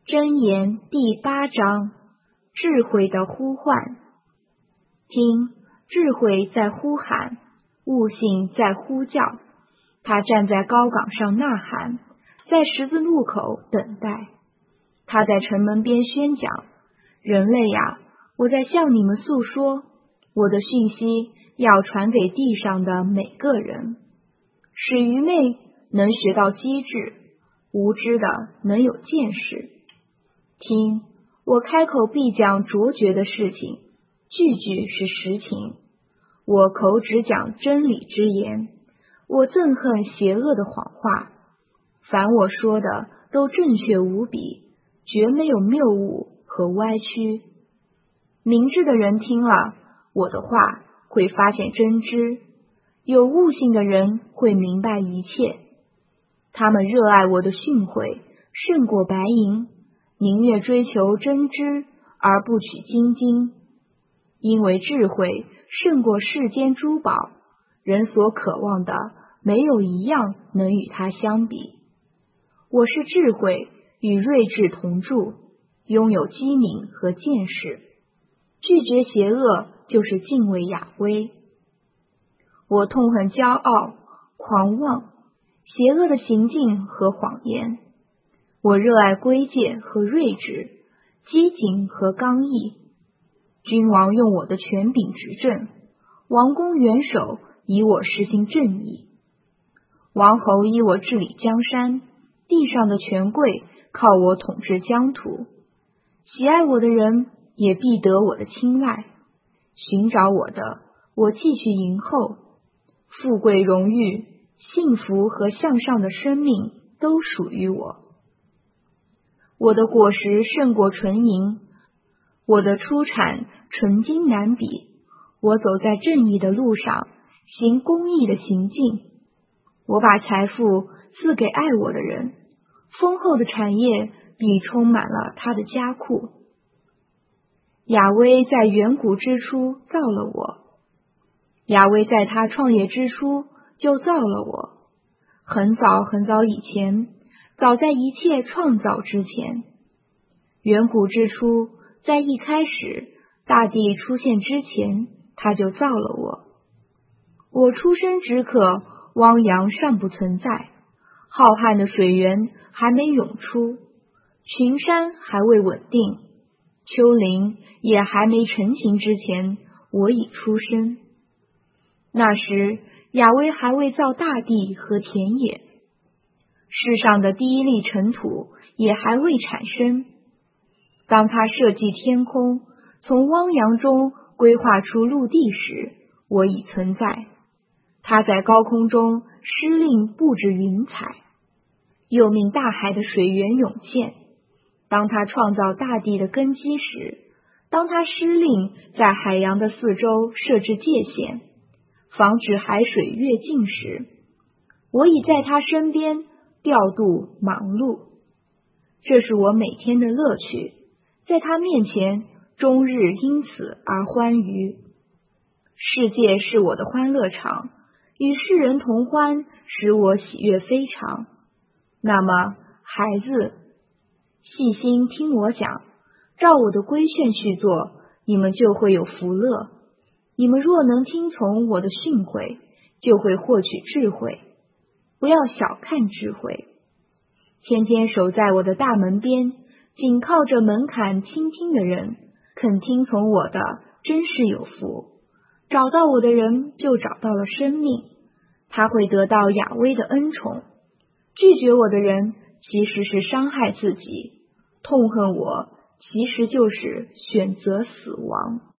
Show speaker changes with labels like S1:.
S1: 箴言第8章，智慧的呼唤。听，智慧在呼喊，悟性在呼叫。他站在高岗上呐喊，在十字路口等待。他在城门边宣讲：人类呀，我在向你们诉说，我的讯息要传给地上的每个人，使愚昧能学到机智，无知的能有见识。听，我开口必讲卓绝的事情，句句是实情。我口只讲真理之言，我憎恨邪恶的谎话。凡我说的都正确无比，绝没有谬误和歪曲。明智的人听了我的话，会发现真知；有悟性的人会明白一切。他们热爱我的训诲，胜过白银，宁愿追求真知而不取精金，因为智慧胜过世间珠宝，人所渴望的没有一样能与它相比。我是智慧与睿智同住，拥有机敏和见识。拒绝邪恶就是敬畏雅威。我痛恨骄傲、狂妄、邪恶的行径和谎言。我热爱规戒和睿智，机警和刚毅。君王用我的权柄执政，王公元首以我实行正义。王侯以我治理江山，地上的权贵靠我统治疆土。喜爱我的人也必得我的青睐，寻找我的，我继续迎候。富贵荣誉、幸福和向上的生命都属于我。我的果实胜过纯银，我的出产纯金难比。我走在正义的路上，行公义的行径。我把财富赐给爱我的人，丰厚的产业必充满了他的家库。雅威在远古之初造了我，雅威在他创业之初就造了我。很早很早以前，早在一切创造之前，远古之初，在一开始大地出现之前，他就造了我。我出生之刻，汪洋尚不存在，浩瀚的水源还没涌出，群山还未稳定，丘陵也还没成形之前，我已出生。那时雅威还未造大地和田野，世上的第一粒尘土也还未产生。当他设计天空，从汪洋中规划出陆地时，我已存在。他在高空中施令布置云彩，又命大海的水源涌现。当他创造大地的根基时，当他施令在海洋的四周设置界限，防止海水越境时，我已在他身边调度忙碌。这是我每天的乐趣，在他面前终日因此而欢愉。世界是我的欢乐场，与世人同欢，使我喜悦非常。那么，孩子，细心听我讲，照我的规劝去做，你们就会有福乐。你们若能听从我的训诲，就会获取智慧。不要小看智慧。天天守在我的大门边，紧靠着门槛倾听的人，肯听从我的，真是有福。找到我的人就找到了生命，他会得到雅威的恩宠。拒绝我的人其实是伤害自己，痛恨我其实就是选择死亡。